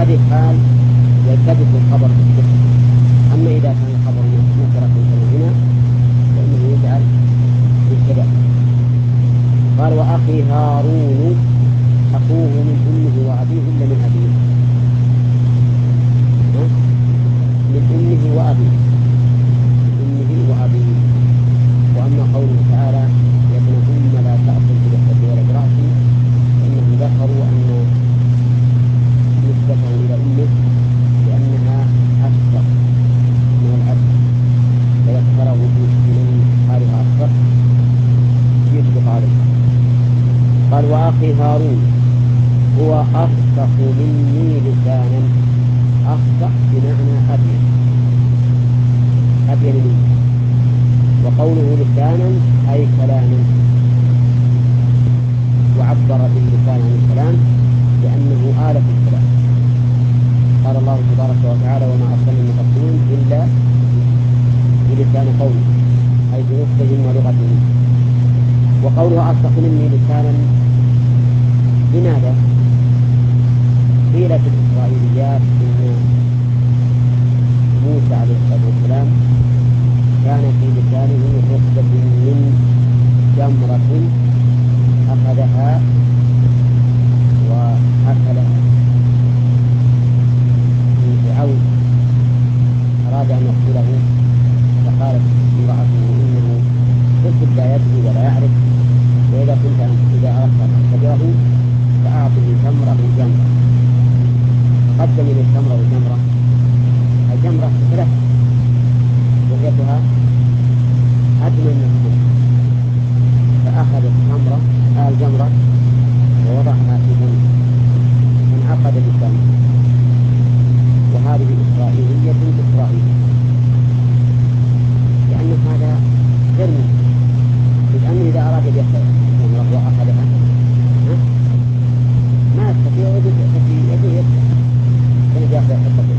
هذه حال يلتبس الخبر بالصدق. أما إذا كان الخبر نكرة كما هنا فإنه يجعل بالكذا. قال وأخي هارون أخوه من أمه وأبيه إلا من أبيه، من أمه وأبيه، من أمه وأبيه. وأما قوله تعالى يا ابن أم لا تأكل بلحيتي ولا برأسي، فإنهم ذكروا أن نسبته إلى أمه لأنها أكثر من الأب، فيكثره بمن حالها أكثر يشفق عليه. قال وأخي هارون هو أفصح مني لسانا، أفصح بمعنى أبين مني، وقوله لسانا أي كلاما، وعبر باللسان عن الكلام لأنه آلة الكلام. قال الله تبارك وتعالى وما أرسلنا من رسول إلا بلسان قومه أي بنصهم ولغتهم. وقوله أفصح مني لسانا لماذا؟ قيل في الإسرائيليات إن موسى عليه الصلاة والسلام كان في لسانه رقبة من جمرة أخذها وأكلها من فرعون، أراد أن يقتله فقالت امرأته إنه طفل لا يدري ولا يعرف، وإذا إذا أردت أن تختبره فأعطه تمرة بجمرة. قدم إلى التمرة بجمرة، الجمرة ثلاثة رؤيتها أدنى من التمرة، فأخذ الجمرة ووضعها في جنبه فانعقد لسانه. وهذه إسرائيلية لأن هذا غير ممكن، لأنه إذا أراد أن يأخذ الجمرة وأخذها ما يستطيع يده يفتح كان يأخذ حقه،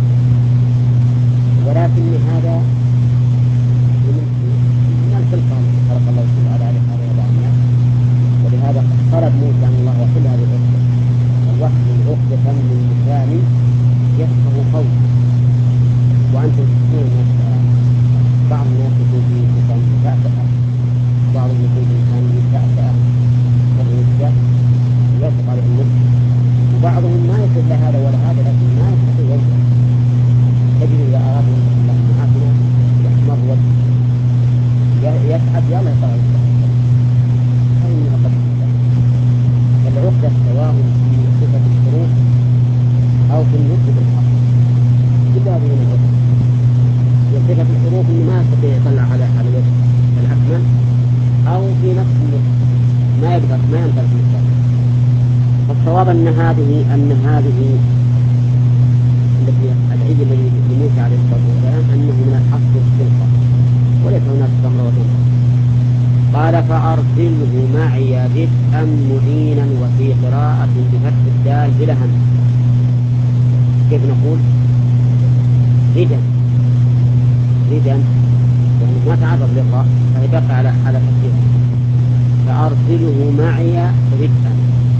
ولكن هذا من الخلقة التي خلق الله تعالى عليها بعض الناس. ولهذا طلب موسى أن الله يحل هذه العقدة، واحلل عقدة من لساني يفقه قولي. وأنتم تسمعون بعض الناس يكون في لسانه تأتأة، بعض يكون في لسانه تأتأة كالرجال يثق عليه النفس، وبعضهم ما يصل لا هذا ولا هذا لكن ما يستطيع ينطق. تجد إذا أراد ينطق اللهم عافنا يحمر وجهه يتعب يلا يطلع الكلام. هذه من عقد اللسان. فالعقدة سواء في صفة الحروف أو في النطق بالحرف كل هذه من العقد. في صفة الحروف إنه ما يستطيع يطلع على الوجه الأكمل، أو في نفس النطق ما ينطق باللسان. فالصواب أن هذه التي العيد الذي لموسى عليه الصلاة والسلام أنه من الحق والخلقة وليس هناك تمر وتمر. قال فأرسله معي رفءا معينا، وفي قراءة بفتح الدال بلا همز. كيف نقول؟ ردا يعني ما تعرض للراء فهي بقى على فتحها. فأرسله معي رفءا.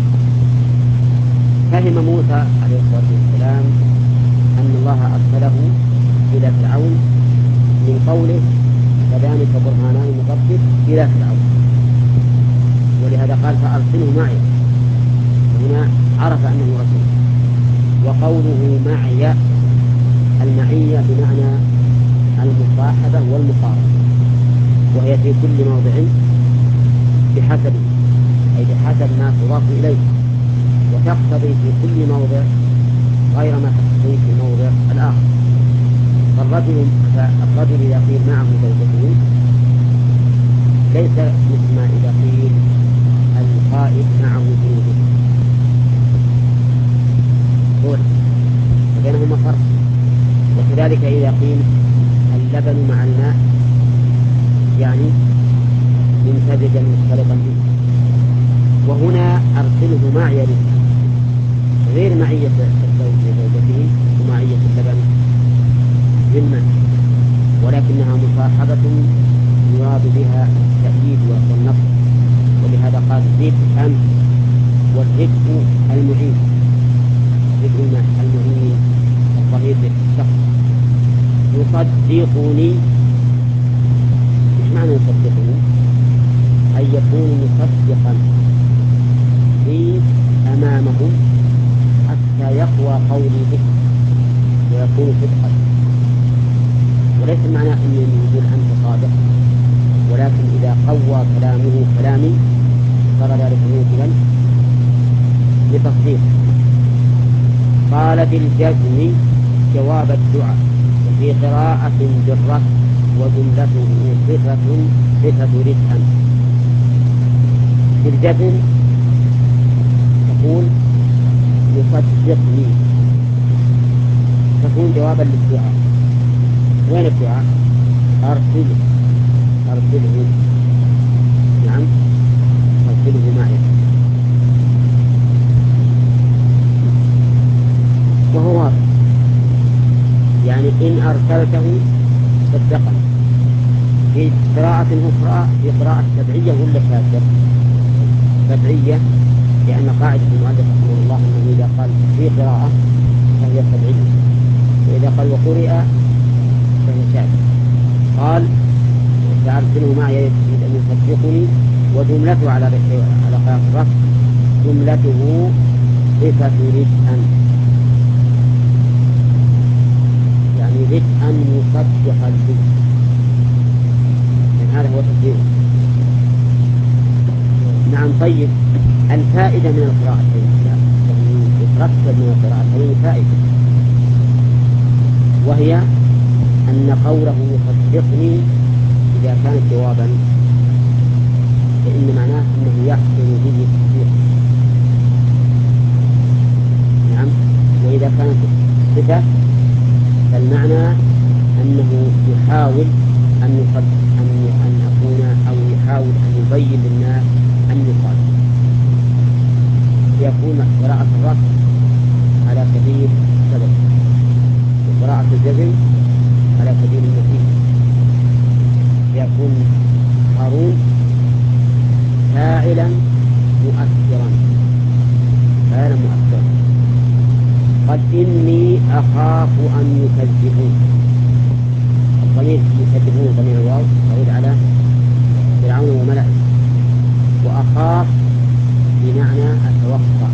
فهم موسى عليه الصلاة والسلام أن الله أرسله إلى فرعون من قوله كذلك برهانان من ربك إلى فرعون، ولهذا قال فأرسله معي، هنا عرف أنه رسول. وقوله معي المعية بمعنى المصاحبة والمقارنة، وهي في كل موضع بحسبه أي بحسب ما تضاف إليه، وتقتضي في كل موضع غير ما تقتضي في الموضع الآخر. فالرجل إذا قيل معه زوجته ليس مثل ما إذا قيل القائد معه جنوده، فبينهما فرق. وكذلك إذا قيل اللبن مع الماء يعني ممتزجا مختلطا به. وهنا أرسله معي رفقا، غير معية الزوج لزوجته ومعية اللبن للماء، ولكنها مصاحبة يراد بها التأييد والنصر. ولهذا قال رفقا، والرفق المعين. الذكر المعين الضمير للشخص. يصدقني، إيش معنى يصدقني؟ أن يكون مصدقا لي أمامهم حتى يقوى قولي به ويكون صدقا. وليس معنى أنه يقول أنت صادق، ولكن إذا قوى كلامه كلامي صار ذلك موجبا لتصديق. قال بالجزم جواب الدعاء، وفي قراءة بالرفع وجملته صفة رزقا. بالجزم تقول يصدقني، تكون جوابا للدعاء. وين الدعاء؟ أرسله نعم أرسله معي. وهو واضح، يعني إن أرسلته صدقا. في قراءة أخرى في قراءة تبعية ولا شاذة؟ تبعية، لأن قاعدة المؤلف رحمه الله أنه إذا قال في قراءة فهي تبعية، وإذا قال وقرئ فهي شاذة. قال فأرسله معي يريد أن يصدقني، وجملته على قراءة الرفع جملته صفة رزقا، يعني رزقا مصدقا به، يعني هذا هو تقديره. نعم. طيب الفائدة من القراءتين، يعني يترتب من القراءتين فائدة، وهي أن قوله يصدقني إذا كانت جوابا فإن معناه أنه يحصل به التصديق. نعم. وإذا كانت صفة فالمعنى أنه يحاول أن أكون أو يحاول أن يبين للناس أن يقال، يكون قراءة الرفع على سبيل السبب، وقراءة الجزم على سبيل النتيجة. يكون هارون فاعلا مؤثرا، قد إني أخاف أن يكذبون. الضمير يكذبون ضمير الواو يعود على فرعون وملئه، وأخاف بمعنى أتوقع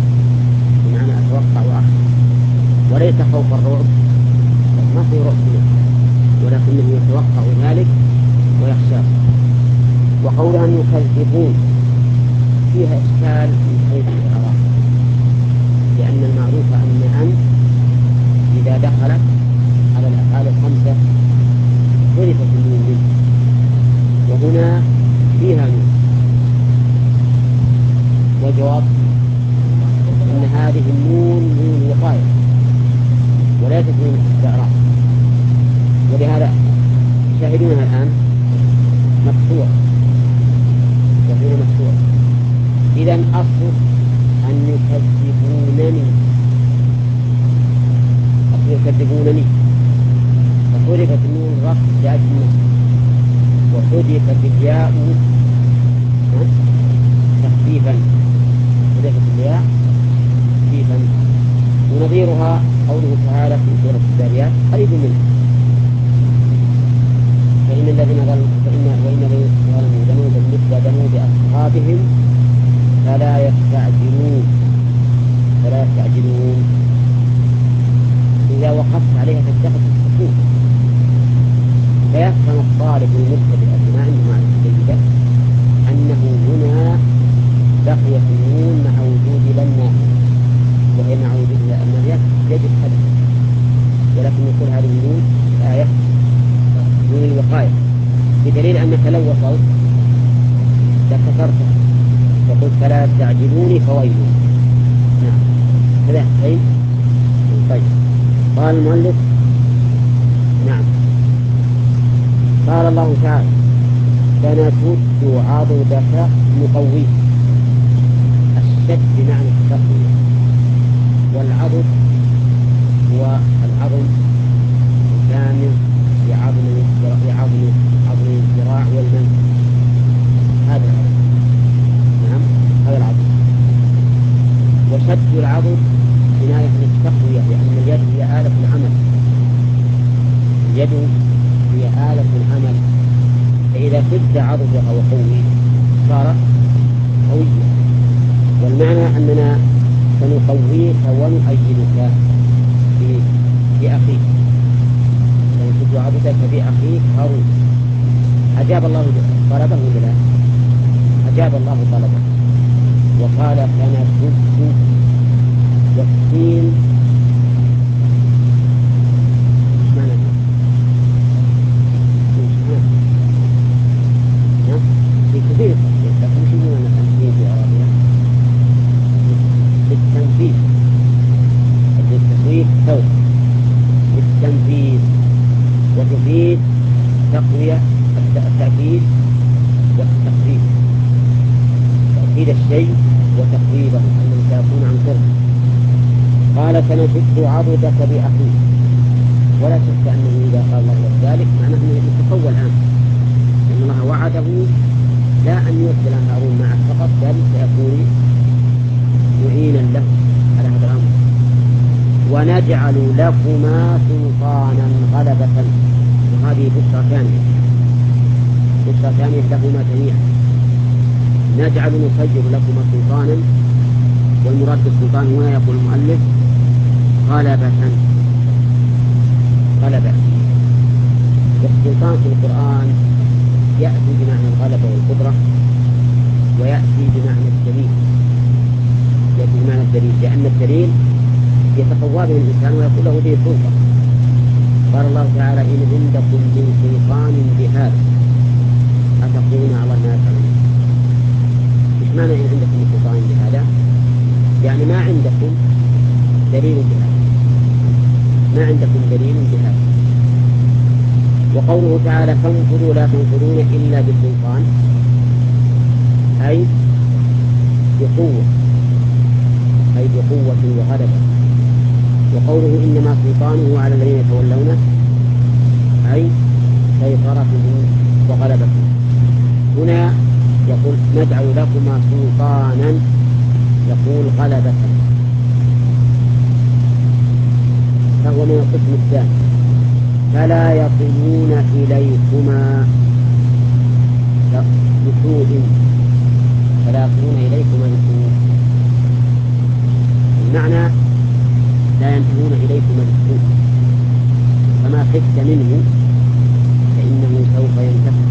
وأخشى، وليس خوف الرعب، ما في رعب منه، ولكنه يتوقع ذلك ويخشاه. وقولها أن يكذبون فيها إشكال من حيث الإعراب، لأن المعروف أن إذا دخلت على الأفعال الخمسة حذفت النون منه، وهنا فيها نون. والجواب أن هذه النون نون وقاية وليست نون استعراض، ولهذا شاهدونها الآن مكسورة وهنا مكسورة. إذن أصل أن يكذبونني، فحذفت النون الرفع لأجل النصب، وحذفت الياء تخفيفا، ونظيرها قوله تعالى في سورة الذاريات قريب منه: وإن الذين ظلموا ذنوبا مثل ذنوب أصحابهم فلا يستعجلون. إذا وقفت عليها تتخذ السكون، فيفهم الطالب المبتدئ بما عنده معرفة جيدة أنه هنا بقيت النون مع وجود لم، وهي مع وجود النهي يجب حذفها، ولكن يقول هذه النون الآية نون الوقاية، بدليل أنك لو وصلت لكسرتها وقلت فلا يستعجلوني فويل. نعم كذا. طيب قال المؤلف: نعم. قال الله تعالى: سنشد عضدك نقويه. الشد بمعنى التقوية، والعضد هو العظم الجامع لعظم الذراع والمنكب، هذا العضد. نعم هذا العضد. وشد العضد كناية عن التقوية، لأن اليد هي آلة العمل، اليد هي آلة العمل، فإذا شد عضدها وقوي صارت قوية. والمعنى أننا سنقويك ونؤيدك بأخيك، سنشد عضدك بأخيك هارون. أجاب الله طلبه ولا لا؟ أجاب الله طلبه وقال سنشد، والسين ايش معناها؟ في كثير، لكن شو معنى التنفيذ في عربية؟ للتنفيذ، التسويق سوق للتنفيذ، وتفيد تقوية التأكيد والتقريب، تأكيد الشيء وتقريبه أنه سيكون عن قرب. قال سنشد عضدك بأخيك، ولا شك أنه إذا قال الله ذلك معناه أنه يتقوى الآن، لأن الله وعده لا أن يرسل هارون معه فقط، بل سيكون معينا له على هذا الأمر. ونجعل لكما سلطانا غلبة، وهذه بشرى ثانية، بشرى ثانية لهما جميعا. نجعل نسجل لكما سلطانا، والمراد بالسلطان هنا يقول المؤلف غلبة، غلبة. والسلطان في القرآن يأتي بمعنى الغلبة والقدرة، ويأتي بمعنى الدليل، يأتي بمعنى الدليل، لأن الدليل يتقوى به الإنسان ويكون له به سلطة. قال الله تعالى إن عندكم من سلطان بهذا أتقولون على ما تعلمون. إيش معنى إن عندكم من سلطان بهذا؟ يعني ما عندكم دليل بهذا، ما عندكم دليل بهذا. وقوله تعالى فانفذوا لا تنفذون إلا بسلطان، أي بقوة، أي بقوة وغلبة. وقوله إنما سلطانه على الذين يتولونه، أي سيطرته وغلبته. هنا يقول نجعل لكما سلطانا، يقول غلبة، فهو من القسم الثاني. فلا يصلون إليكما بسوء، فلا يصلون إليكما بسوء، المعنى لا ينتهون إليكما بالسوء، فما خفت منه فإنه سوف ينتهي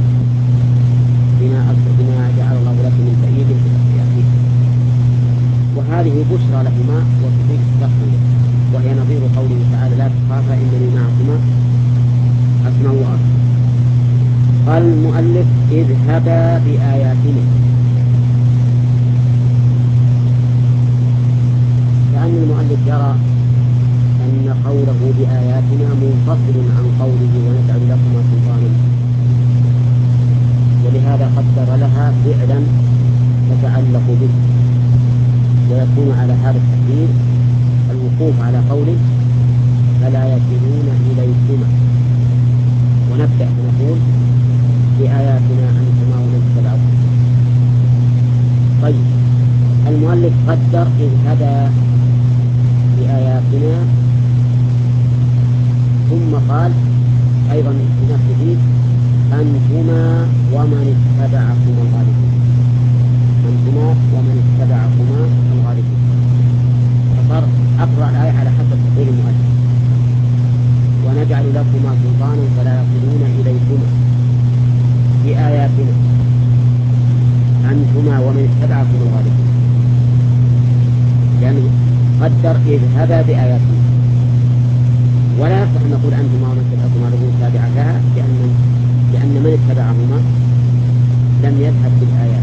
بما جعل الله لك من تأييد في أخيك. وهذه بشرى لهما وتفيد التقوية، وهي نظير قوله تعالى لا تخافا إنني معكما أسمع وأرى. قال المؤلف اذهبا بآياتنا، كأن المؤلف يرى أن قوله بآياتنا منفصل عن قوله ونجعل لكما سلطانا، ولهذا قدر لها فعلا تتعلق به، ويكون على هذا التقدير الوقوف على قوله فلا يصلون إليكما، ونبدأ فنقول بآياتنا أنتما ومن اتبعكم. طيب، المؤلف قدر اذهبا بآياتنا، ثم قال أيضا في نفسه أنتما ومن اتبعكما الغالبون، أنتما ومن اتبعكما الغالبون. فصار أقرأ الآية على حسب تقدير المؤلف، ونجعل لكما سلطانا فلا يصلون إليكما بآياتنا أنتما ومن اتبعكم الغالبون، لأنه قدر اذهبا بآياتنا، ولا يصح أن نقول أنتما ومن اتبعكم الغالبون تابعة لها، لأن من اتبعهما لم يذهب بالآيات.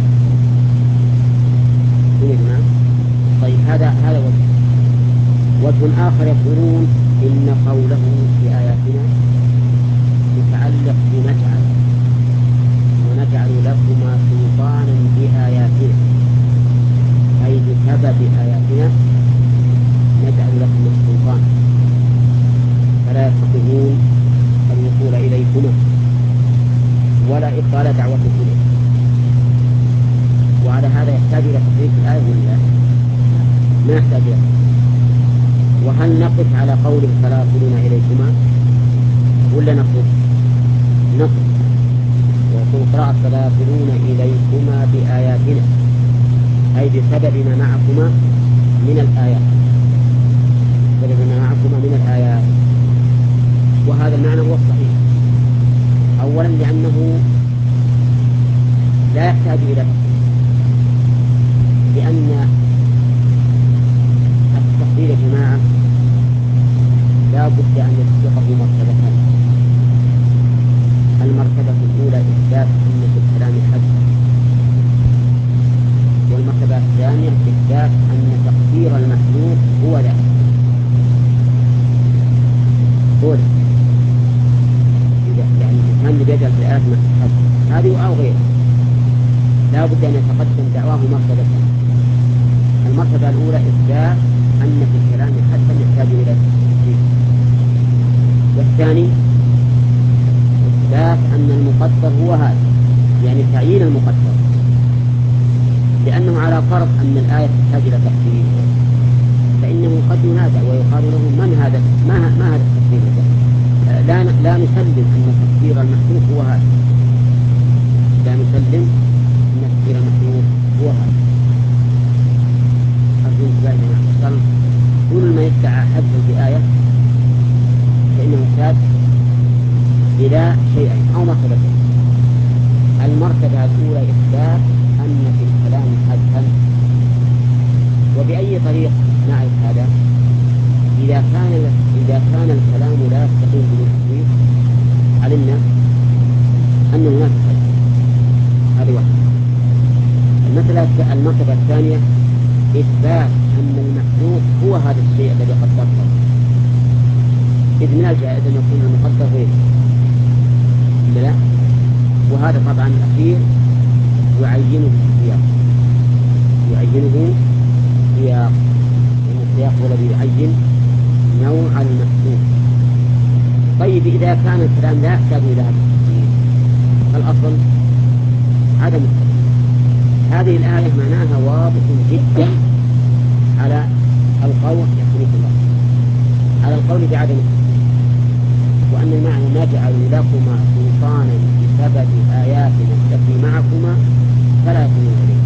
طيب، هذا وجه آخر يقولون إن قوله بآياتنا متعلق بنجعل، ونجعل لكما سلطانا بآياتنا، أي بسبب آياتنا نجعل لكما السلطان فلا يستطيعون الوصول إليكما ولا إبطال دعوتكم إليه. وعلى هذا يحتاج إلى تحريف الآية ولا لا؟ ما يحتاج إلى وهل نقف على قوله فلا يصلون إليكما ولا نقف ويكون قراءة فلا يصلون إليكما بآياتنا، أي بسبب ما معكما من الآيات، بسبب ما معكما من الآيات. وهذا المعنى هو الصحيح، أولا لأنه لا يحتاج إلى تفصيل، لأن التفصيل يا جماعة لا بد أن يسبقه مرتبتان. المرتبة الأولى إثبات أن في الكلام حدثا، والمرتبة الثانية إثبات أن تقدير المخلوق هو ذلك. يعني الإنسان اللي بيجعل في الآيات حدث هذه أو غيره لا بد أن يتقدم دعواه مرتبتان. المرتبة الأولى إثبات أن في الكلام حدثا يحتاج إلى تفصيل، والثاني إثبات أن المقدر هو هذا، يعني تعيين المقدر، لأنه على فرض أن الآية تحتاج إلى تفصيل فإنه قد ينادى ويقال له من هذا ما هذا التفصيل. لا نسلم أن تفسير المحذوف هو هذا، لا نسلم أن تفسير المحذوف هو هذا. أرجو انتباه كل ما يدعى حذفا بآية فإنه يحتاج إلى شيئين أو مرتبتين. المرتبة الأولى إثبات أن في الكلام حذفا، وبأي طريق نعرف هذا؟ إذا كان الكلام لا يستقيم بدون تفسير علمنا أنه هناك حذف. هذه واحدة. المرتبة الثانية إثبات أن المحذوف هو هذا الشيء الذي قدرته، إذ من الجائز أن يكون المقدر غيره. لا، وهذا طبعا الأخير يعينه السياق، لأن السياق هو الذي يعين نوع المحذوف. طيب إذا كان الكلام لا يحتاج إلى هذا التفصيل فالأصل عدم التفصيل. هذه الآية معناها واضح جدا على القول يحميك الله على القول بعدم التفصيل، وأن المعنى ما جعلوا لكما سلطانا بسبب آياتنا التي معكما فلا يصلون إليه.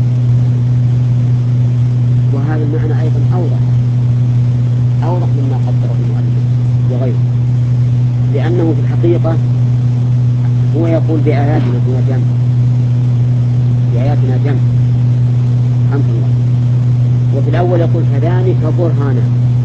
وهذا المعنى أيضا أوضح مما قدره المؤلف وغيره، لأنه في الحقيقة هو يقول بآياتنا دون جمع، بآياتنا جمع الحمد لله. وفي الأول يقول كذلك برهانا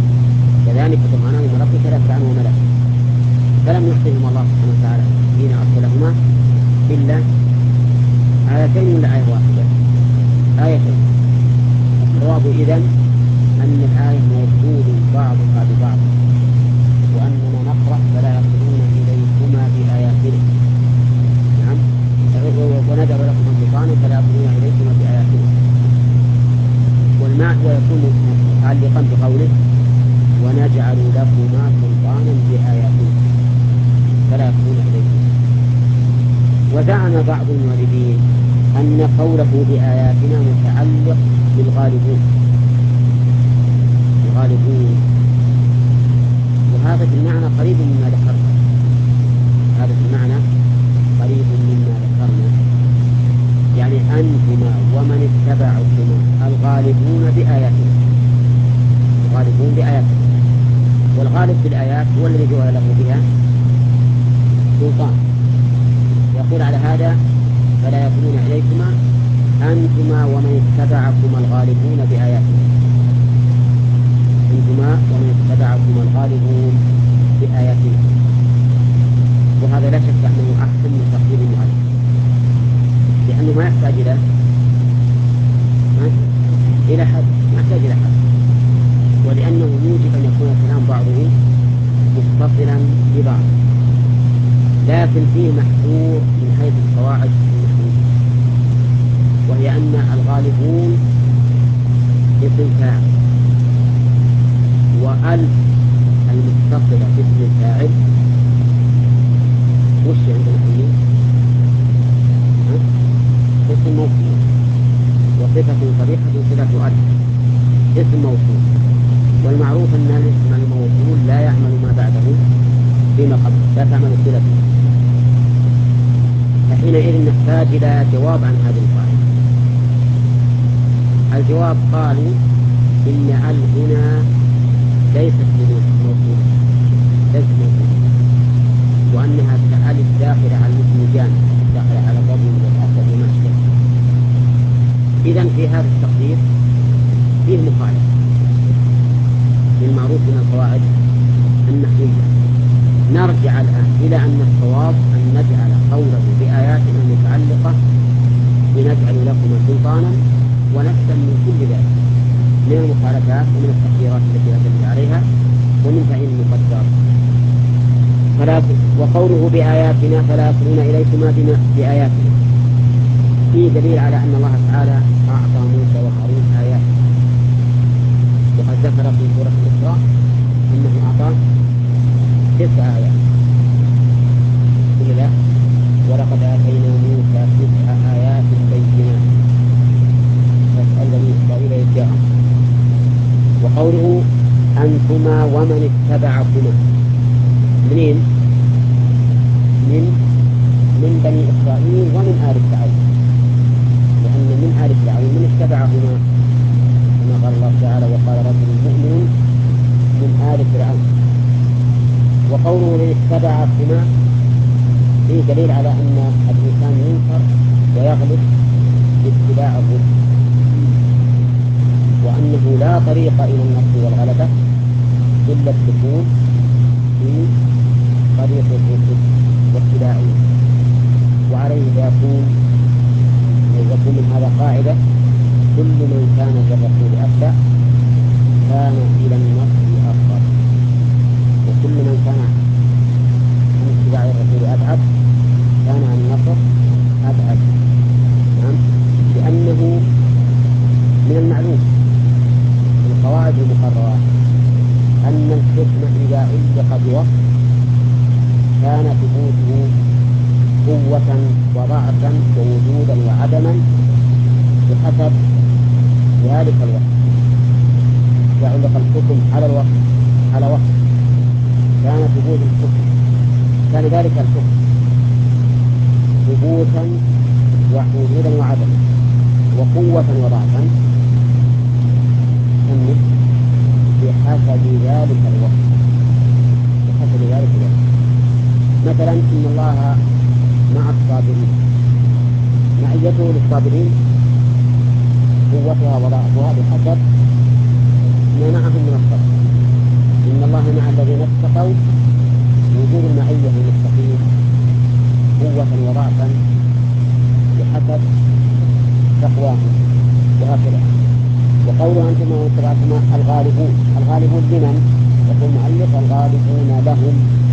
من ربك لا فرعون وملأ، فلم يعطيهم الله سبحانه وتعالى حين أرسلهما إلا آيتين ولا آية واحدة؟ آيتين. الصواب إذن أن الآية موصول بعضها ببعض، وأننا نقرأ فلا يصلون إليكما بآياتنا. نعم، ونجعل لكم سلطانا فلا يصلون إليكما بآياتنا، ويكون متعلقا بقوله ونجعل لكما سلطانا بآياتنا فلا يصلون إليكما. وزعم بعض المؤلفين أن قوله بآياتنا متعلق بالغالبون، وهذا في المعنى قريب مما ذكرنا، يعني أنتما ومن اتبعكما الغالبون بآياتنا. والغالب بالآيات هو الذي جعل له بها سلطان. يقول على هذا فلا يصلون إليكما أنتما ومن اتبعكما الغالبون بآياتنا، وهذا لا شك أنه أحسن من تقدير المؤلف، لأنه ما يحتاج إلى حد، ولأنه يوجب أن يكون الكلام بعضه متصلا ببعض، لكن فيه محذور من حيث القواعد المحذور، وهي أن الغالبون اسم فاعل، وألف المتصلة باسم الفاعل وش عند المحلين؟ اسم موصول، وصفة صريحة صلة ألف اسم موصول، والمعروف أن الاسم الموصول لا يعمل ما بعده فيما قبله، لا تعمل صلته، فحينئذ نحتاج إلى جواب عن هذه القاعدة. الجواب قالوا إن ال هنا ليست موصولة، ليست موصولة، وأنها كأل الداخلة على الاسم الجامع، الداخلة على الرجل والأسد وما أشبه. إذن في هذا التقدير فيه مخالفة للمعروف من القواعد النحوية. نرجع الآن إلى أن الصواب أن نجعل قوله بآياتنا المتعلقة لنجعل لكم سلطانا ونفسا من كل ذلك، من المخالفات ومن التقديرات التي أدل عليها ومن تعيين المقدر. وقوله بآياتنا فلا يصلون إليكما بآياتنا فيه دليل على أن الله تعالى أعطى موسى وهارون آيات، وقد ذكر في سورة الإسراء أنه أعطاه 9 آيات. لا، ولقد آتينا موسى 9 آيات بينات فاسأل بني إسرائيل إذ جاءهم. وقوله أنتما ومن اتبعكما منين؟ من بني إسرائيل ومن آل فرعون، لأن من آل فرعون من اتبعهما كما قال الله تعالى وقال رجل مؤمن من آل فرعون. وقوله من اتبعكما فيه دليل على أن الإنسان ينكر ويغلب باتباع الرسل، وأنه لا طريق إلى النصر والغلبة إلا الدخول في طريق الرسل واتباعهم. وعليه يكون من هذا قاعدة كل من كان للرسول أتبع كان إلى النصر أقرب، وكل من كان عن اتباع الرسول أبعد كان عن النصر أبعد. نعم، لأنه من المعلوم في القواعد المقررة أن الحكم إذا علق بوصف كان ثبوته قوة وضعفا ووجودا وعدما بحسب ذلك الوصف. إذا علق الحكم على الوصف على وصف كان ثبوت الحكم، كان ذلك الحكم ثبوتا ووجودا وعدما وقوة وضعفا بحسب ذلك الوصف. بحسب ذلك الوصف. مثلا إن الله مع الصابرين، معيته للصابرين قوتها وضعفها بحسب ما معهم من الصبر. إن الله مع الذين اتقوا، وجود المعية للمتقين قوة وضعفا بحسب تقواهم، وهكذا. وقوله أنتم واتبعتما الغالبون، الغالبون لمن؟ يقول المؤلف الغالبون لهم،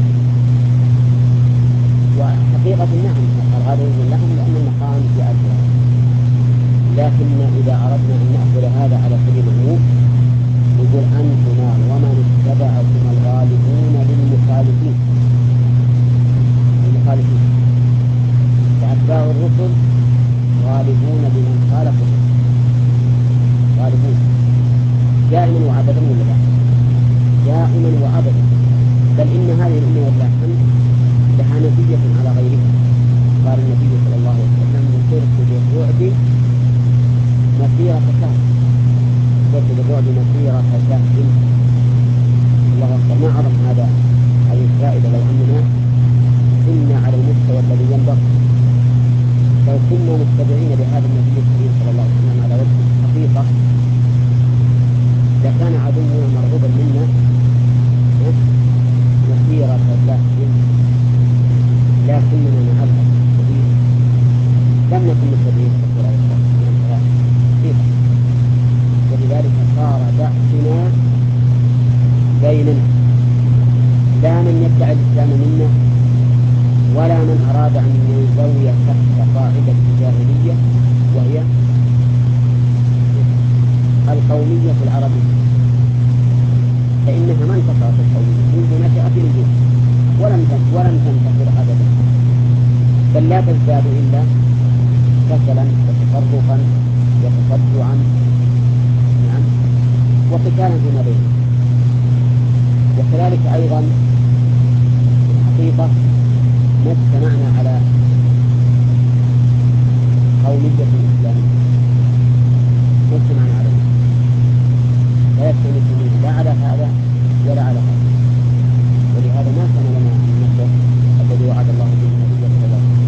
وحقيقة نعم الغالبون لهم لأن المقام في الفرعون، لكن إذا أردنا أن نأخذ هذا على سبيل العموم نقول أنتما ومن اتبعكم الغالبون للمخالفين، المخالفين فأتباع الرسل غالبون لمن خالف الرسل، غالبون دائما وأبدا ولا لا؟ دائما وأبدا. بل إن هذه الأمة والله لها نبية على غيرها. قال النبي صلى الله عليه وسلم نصرت بالرعب مسيرة شهر، نصرت بالرعب مسيرة شهر. الله أكبر، ما أعظم هذه الفائدة لو أننا كنا على المستوى الذي ينبغي، لو كنا متبعين لهذا النبي الكريم صلى الله عليه وسلم على وجه الحقيقة لكان عدونا مرغوبا منا مسيرة شهر، لكننا مع الأسف الشديد لم نكن متبعين الرسول عليه الصلاة والسلام حقيقة، ولذلك صار بأسنا بيننا، لا من يدعي الإسلام منا ولا من أراد أن ينزوي تحت قاعدة الجاهلية وهي القومية العربية، فإنها ما انتصرت القومية منذ نشأت الوجود ولم تنتصر أبدا، بل لا تزداد إلا كسلا وتفرقا وتصدعا، نعم، وقتالا فيما بينهم. وكذلك أيضا في الحقيقة ما اجتمعنا على قومية الإسلام، ما اجتمعنا عليه، لا يجتمع المسلمين لا على هذا ولا على هذا، ولهذا ما كان لنا النصر الذي وعد الله به النبي صلى الله عليه وسلم.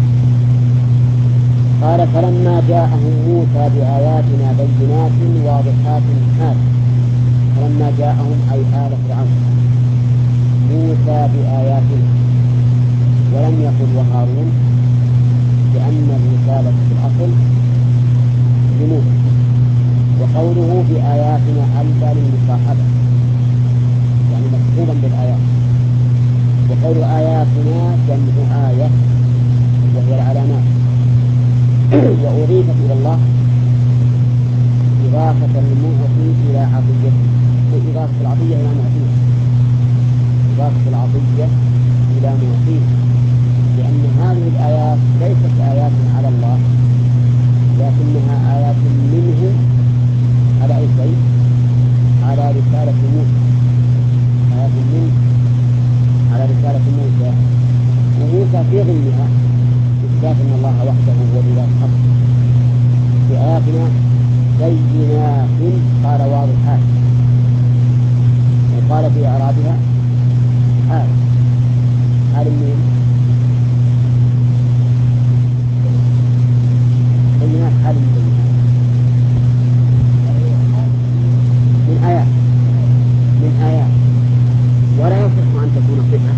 قال فلما جاءهم موسى بآياتنا بينات واضحات حال، فلما جاءهم أي آل فرعون موسى بآياتنا، ولم يقل وهارون، لأن الرسالة في الأصل لموسى، وقوله بآياتنا ألبى للمصاحبة يعني مصحوبا بالآيات، وقول آياتنا جمع آية وهي العلامات، وأضيفت إلى الله إضافة المعطي إلى عطيته، إضافة العطية إلى معطيه، إضافة العطية إلى معطيه، لأن هذه الآيات ليست آيات على الله، لكنها آيات منه على أي شيء؟ على رسالة موسى، آيات منه على رسالة موسى، وموسى في ضمنها إثبات أن الله وحده هو الإله الحق. في آياتنا بينات قال واضحات، وقال في إعرابها حال، حال من بينات، حال من بينات، من آيات، من آيات، ولا يصح أن تكون صفة.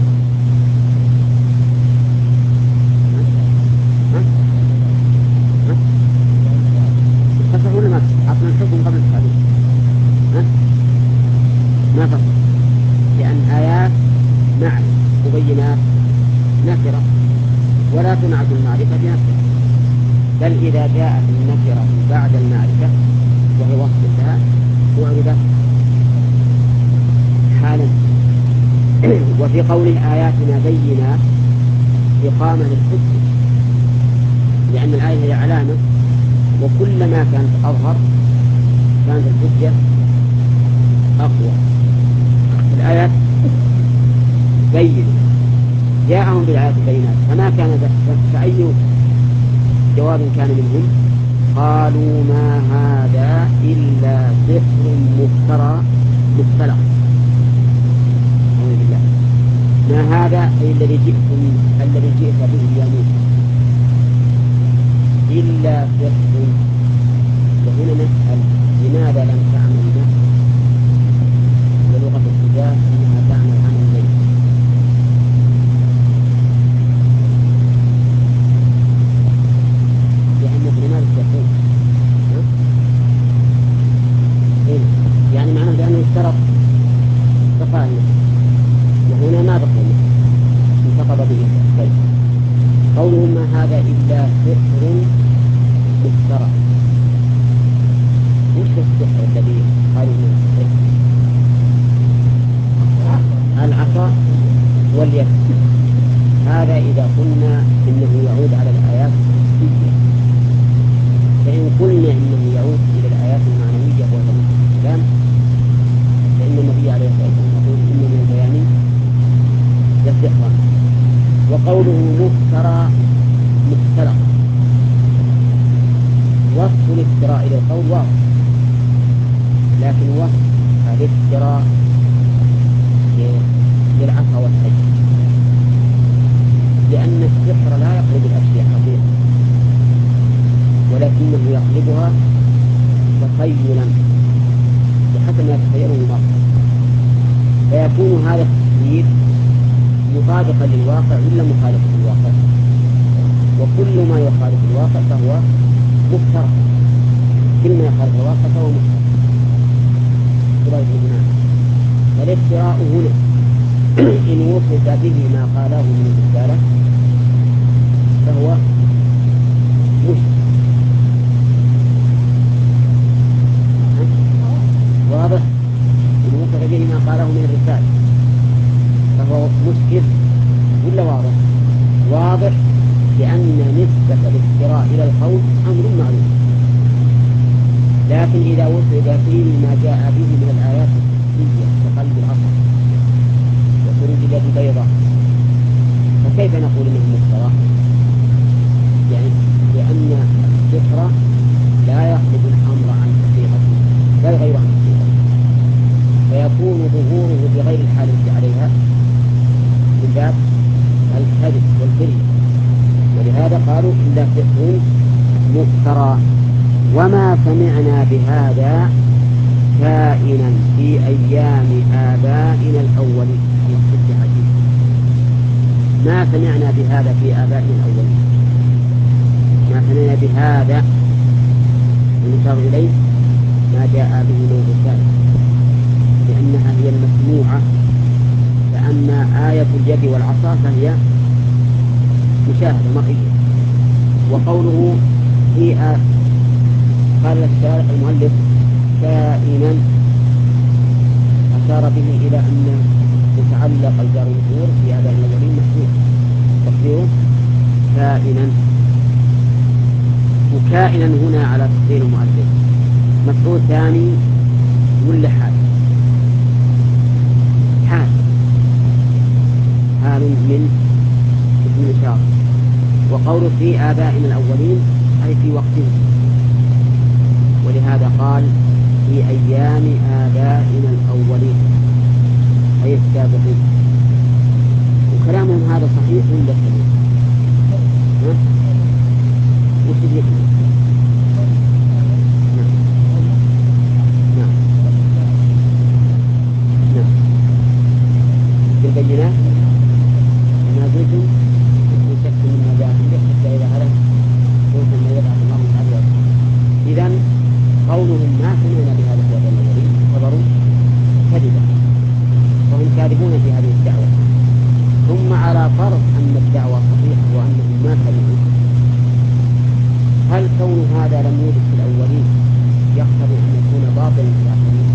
تصح ولا ما تصح؟ عطنا الحكم قبل التعليم. ما تصح، لأن آيات معرفة وبينات نكرة، ولا تنعت المعرفة بنكرة، بل إذا جاءت النكرة بعد المعرفة وهي وصف لها تعربت حالا. وفي قوله آياتنا بينات إقامة للحجة، لأن الآية هي علامة، وكلما كانت أظهر كانت الحجة أقوى. الآيات بين جاءهم بالآيات البينات، فما كان فأي جواب كان منهم؟ قالوا ما هذا إلا سحر مفترى مختلق. أعوذ بالله. ما هذا أي الذي جئت به يا موسى إلا سحر. وهنا نسأل لماذا لم تعمل ما؟ ولغة الحجاج أنها تعمل عمل الليل، لأنك لماذا تقول يعني معنى بأنه اشترط بقاء النفس، وهنا ما بقي النفس انتقض به الكيف. قولهم ما هذا إلا سحر مفترى. وش السحر الذي قالوا انه سحر؟ العصا واليد. هذا إذا قلنا إنه يعود على الآيات الحسية، فإن قلنا إنه يعود إلى الآيات المعنوية وهي الكلام، فإن النبي عليه الصلاة والسلام يقول إن من البيان لسحرا. وقوله مفترى مختلق، وصف الافتراء إلى القول واضح، لكن وصف الافتراء للعصا والحج، لأن السحر لا يقلب الأشياء حقيقة، ولكنه يقلبها تخيلا بحسب ما يتخيله المرء، فيكون هذا التخيل مطابقا للواقع ولا مخالفا للواقع، وكل ما يخالف الواقع فهو مفترى، كل ما يخالف الواقع فهو مفترى. فالافتراء هنا إن وصف به ما قاله من الرسالة فهو مشرك واضح، إن وصف به ما قاله من الرسالة فهو مشكل ولا واضح؟ واضح، لأن نسبة الافتراء إلى القول أمر معلوم. لكن إذا وصف به ما جاء به من الآيات الحسية كقلب العصا كيف نقول إنه مفترى؟ يعني لأن الذكر لا يخرج الأمر عن حقيقته، لا يغير عن حقيقته، فيكون ظهوره بغير الحال التي عليها من باب الكذب والفرية. ولهذا قالوا إلا سحر مفترى. وما سمعنا بهذا كائنا في أيام آبائنا الأولين. ما سمعنا بهذا في آبائنا الأولين، ما سمعنا بهذا المشار إليه ما جاء به نوع الثالث، لأنها هي المسموعة. فأما آية اليد والعصا فهي مشاهدة مرئية. وقوله في قال الشارع المؤلف كائنا أشار به إلى أن متعلق الجار والمجرور في آبائنا الأولين محذوف تقديره كائنا. وكائنا هنا على تقدير المؤلف مفعول ثاني ولا حال؟ حال من اسم الإشارة. وقوله في آبائنا الأولين أي في وقتهم، ولهذا قال في أيام آبائنا الأولين أي السابقين. وكلامهم هذا صحيح ولا كذب؟ وش يقول؟ نعم نعم نعم بالبينات وما زلتم في شك مما جاءكم به حتى إذا هلك قلتم ما يبعث الله من أبيض. إذن قولهم ما سمعنا بهذا في آبائنا الأولين يعتبر كذبا، وهم كاذبون في هذه الدعوة. ثم على فرض أن الدعوة صحيحة وأنهم ما سمعوا، هل كون هذا لم يوجد في الأولين يقتضي أن يكون باطلا في الآخرين؟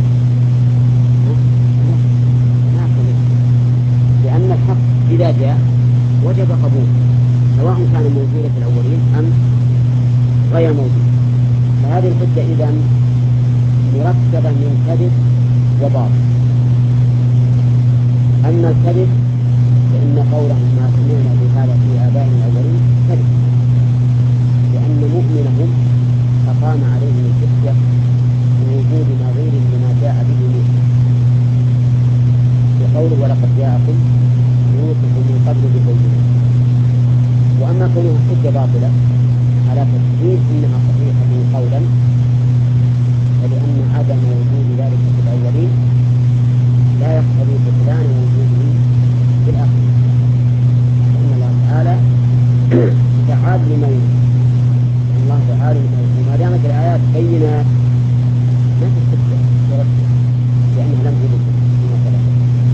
لا كذب، لأن الحق إذا جاء وجب قبوله سواء كان موجودا في الأولين أم غير موجود. فهذه الحجة إذن مركبة من كذب وباطل. أما الكذب فإن قولهم ما سمعنا بهذا في آبائنا الأولين كذب، لأن مؤمنهم أقام عليهم الحجة بوجود نظير لما جاء به موسى. وقوله ولقد جاءكم يوسف من قبل بالبينات. وأما كونها حجة باطلة على تفسير إنها صحيحة قولا، فلأن عدم وجود ذلك في الأولين لا يقتضي بطلان وجوده في الآخرين، لأن الله تعالى فعال لما يريد. الله فعال لما يريد، وما دامت الآيات بينات ما في حجة ترتب لأنها لم تجد فيما سبق.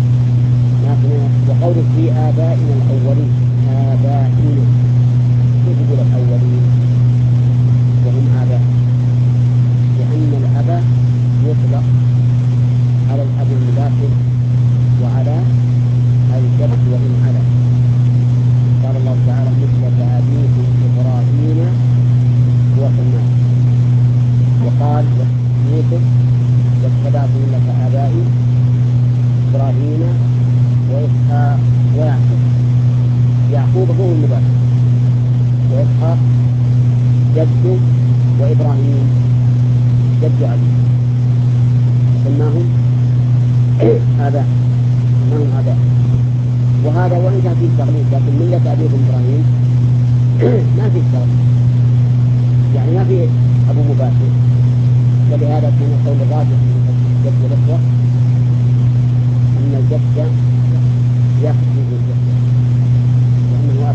وقول في آبائنا الأولين، آبائنا كيف يقول الأولين وهم آباء؟ لأن الأب يطلق على الأب المباشر وعلى الجد وإن على. قال الله تعالى مثل أبيكم إبراهيم وسلمان. وقال يوسف واتبعت ملة آبائي إبراهيم وإسحاق ويعقوب. يعقوب هو المباشر، وإسحاق جده، وإبراهيم جد علي. سماهم آباء، سماهم آباء. وهذا وإن كان فيه تغليظ، لكن ملة أبيكم إبراهيم ما فيه تغليظ، يعني ما فيه أبو مباشر. ولهذا كان القول الراجح من الجد والإخوة أن الجد يخرج الجد لأنه أب.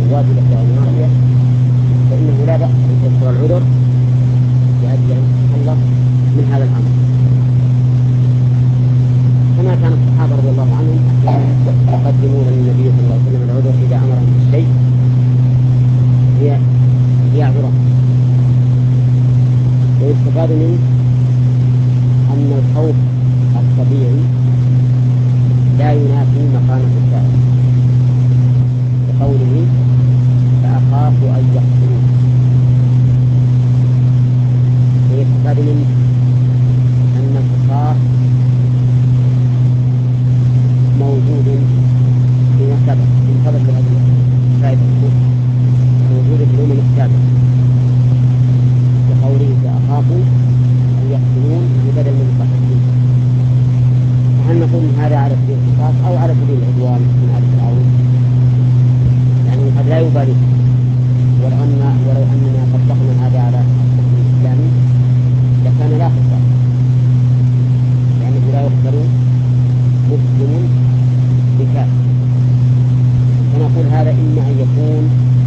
واجبة أو نافية فإنه لا بأس أن تذكر العذر لأجل أن تتخلص من هذا الأمر، كما كان الصحابة رضي الله عنهم أحيانا يقدمون للنبي صلى الله عليه وسلم العذر إذا أمرهم بالشيء ليعذرهم. ويستفاد منه أن الخوف الطبيعي لا ينافي مقامة الشاعر، بقوله فأخاف أن يحضرون. ويستفاد منه أن الفصاح موجود فيما سبق بهذه الفائدة موجود في الأمم السابقة، بقوله فأخاف أن يحضرون بدل من الصحيحين. فهل نقول إن هذا على سبيل القصاص أو على سبيل العدوان من آل فرعون؟ يعني قد لا يبالي، ولو أننا طبقنا هذا على الحكم الإسلامي لكان لا قصاص، لأنه لا يقتل مسلم بكافر. فنقول هذا إما أن يكون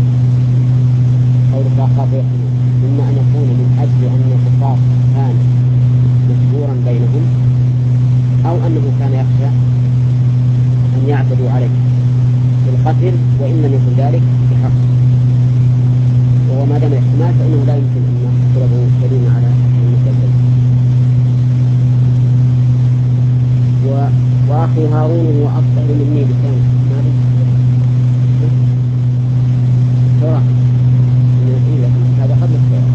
قول فأخاف يحضرون إما أن يكون من أجل أن القصاص كان مشهورا بينهم، أو أنه كان يخشى أن يعتدوا عليه بالقتل وإن لم يكن ذلك بحق. وهو ما دام الاحتمال فإنه لا يمكن أن يحصله دليل على المسلسل. وأخي هارون هو أفضل مني بكام مالي سواء هذا قبل السواء.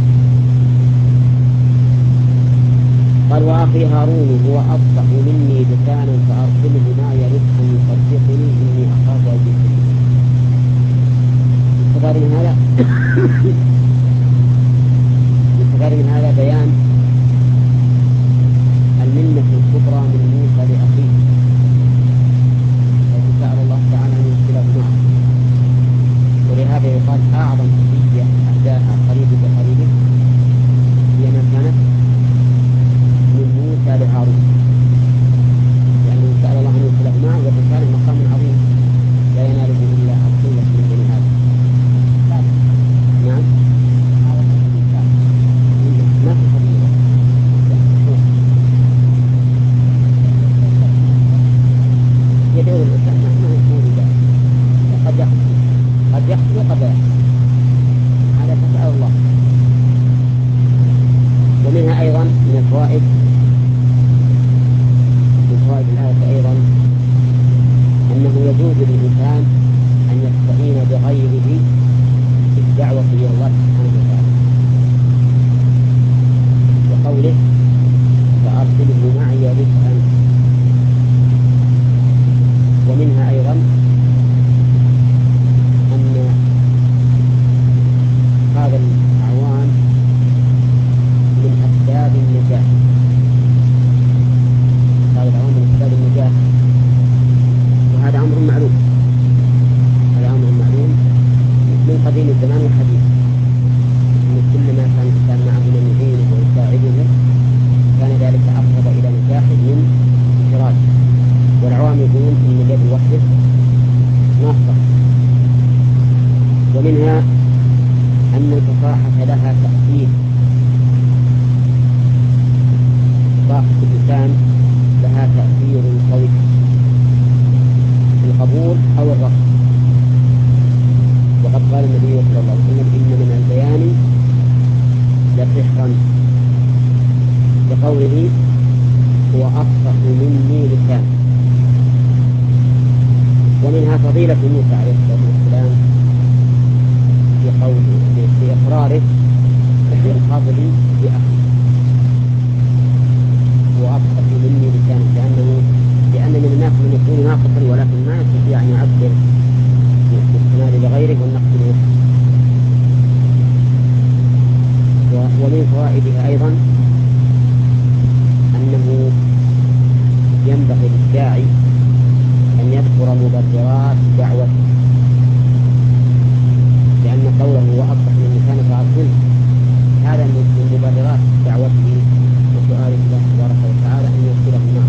قال وأخي هارون هو أفضل مني لسانا فأرسله معي رزقا يصدقني إني أخاف أن يكذبون. يستفاد من هذا بيان المنة الكبرى من موسى لأخيه، حيث سأل الله تعالى أن يرسله معه. ولهذا يقال أعظم هدية أهداها قريب بقريبه هي ما كانت من موسى لهارون، لأنه سأل الله أن يرسله معه، وبالتالي مقام عظيم لا يناله إلا القلة من بني آدم. نعم ما في فضيلة يدعو الإنسان ما موجودة، قد يقتل وقد لا يقتل، هذا فسأل الله. ومنها أيضا من فوائد الآية أيضا أنه يجوز للإنسان أن يستعين بغيره في الدعوة إلى الله سبحانه وتعالى، وقوله فأرسله معي رزقا. ومنها أيضا أن هذا الأعوان من أسباب النجاة، وهذا أمر معلوم، من قديم الزمان والحديث، أن كلما كان الإنسان معه من يعينه ويساعده كان ذلك أقرب إلى نجاحه من انفراده. والعوام يقولون إن اليد الوحدة ناصرة. ومنها أن الفصاحة لها تأثير، فصاحة اللسان لها تأثير قوي في القبول أو الرفض. وقد قال النبي صلى الله عليه وسلم إن من البيان لسحرا، بقوله هو أفصح مني لسان. ومنها فضيلة موسى عليه الصلاة والسلام في قوله بإقراره بالفضل بأخيه هو أفصح مني لسان، لأن من الناس من يكون ناقصا ولكن ما يستطيع أن يعبر بالاستماع لغيره والنقص لنفسه. ومن فوائدها أيضا أنه ينبغي للداعي أن يذكر مبررات دعوته، لأن قوله هو أصبح من لسان فأرسله هذا من مبررات دعوته وسؤال الله تبارك وتعالى أن يرسله معه،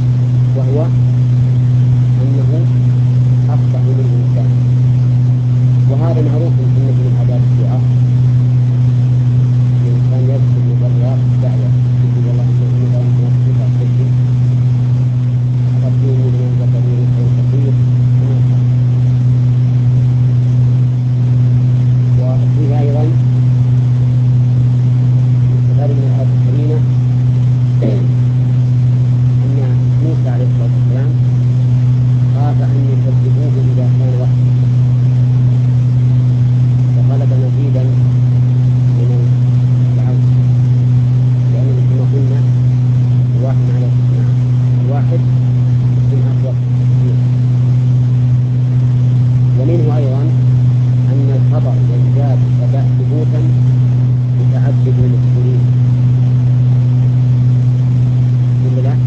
وهو أنه أصبح منه لسان. وهذا معروف من آداب الدعاء. الإنسان يذكر مجريات الدعوة يقول والله إني ظلمت نفسي فاغفر لي ربي لمن ذكرني خير كثير وما شاء. وفيه أيضا استفادة من الآية الكريمة أن موسى عليه الصلاة والسلام خاف أن يكذبوه إذا كان وحده فطلب مزيدا من العون، لأنه كما قلنا الواحد على الاجتماع الواحد يكون أفضل كثير. ومنه أيضا أن الخبر يزداد ثبوتا بتعدد المذكورين ولا لا؟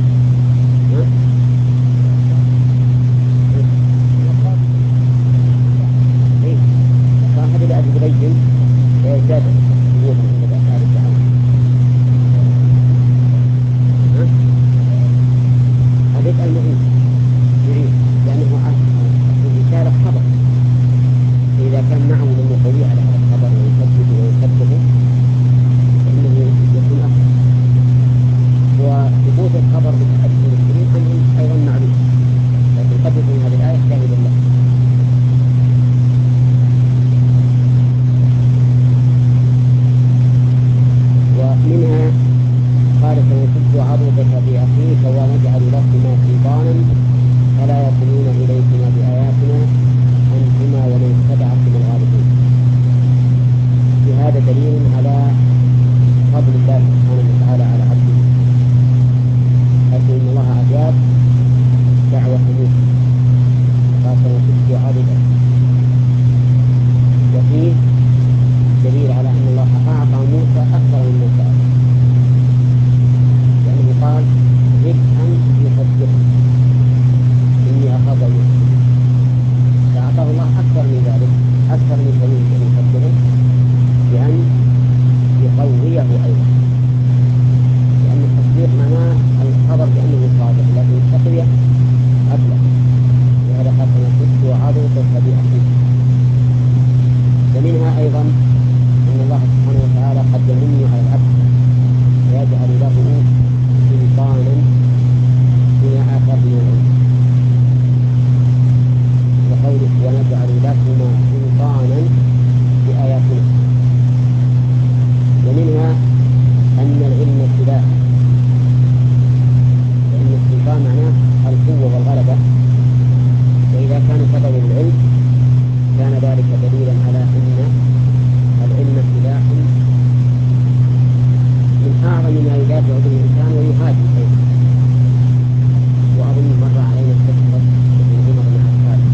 صاحب الأب يبين يزداد ثبوتا عند أهل الدعوة. هذا المعين يريد لأنه الرسالة خبر، إذا كان معه من يقوي على هذا الخبر ويثبته ويثبته فإنه يكون أفضل. وثبوت الخبر بتعدد المذكورين أمر أيضا معلوم، لكن قد يكون هذه الآية شاهدا له. ومنها قال سنشد عضدك بأخيك ونجعل لكما سلطانا فلا يصلون إليكما بآياتنا أنتما ومن اتبعكم الغالبون. بهذا دليل على فضل الله سبحانه وتعالى على عبده، حيث إن الله أجاب دعوة موسى قال سنشد عضدك. وفيه دليل على أن الله أعطى موسى أكثر مما سأل، لأنه قال رد أنت يصدقني إني أخاف أن يكذبون، فأعطاه الله أكثر من ذلك، أكثر من كونه أن يصدقه بأن يقويه أيضا، لأن التصديق معناه الخبر بأنه صادق، لكن التقوية أبلغ. وهذا قال سنشد عضدك بأخيك. ومنها أيضا أن الله سبحانه وتعالى قد يمن على العبد ويجعل له سلطانا بما آتاه من العلم، وقوله ونجعل لكما سلطانا بآياتنا. ومنها أن العلم سلاح، فإن السلطان معناه القوة والغلبة، وإذا كان سبب العلم كان ذلك دليلا على أن العلم سلاح من أعظم ما يدافع به الإنسان ويهاجم أيضا. وأظن مر علينا قصة ابن عمر مع الحارث،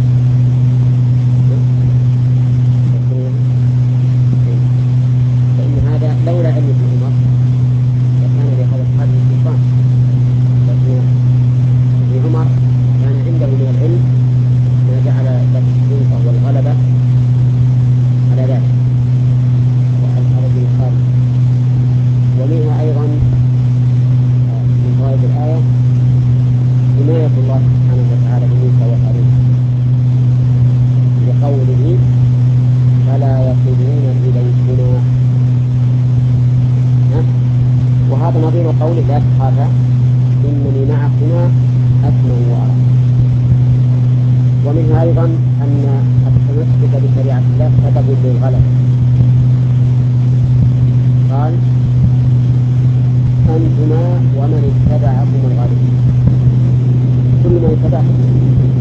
فإن هذا لولا علم ابن عمر لكان لهذا الحارث سلطان، لكن ابن عمر كان عنده من العلم ما جعل له السلطة والغلبة على ذلك وعلى الرجل الخارج. ومنها أيضا من فوائد الآية حماية الله سبحانه وتعالى لموسى وهارون لقوله فلا يصلون إليكما، وهذا نظير قوله لا تخافا إنني معكما أسمع وأرى. ومنها أيضا أن التمسك بشريعة الله سبب للغلبة. قال أنتما ومن اتبعكم الغالبين، كل من اتبعكم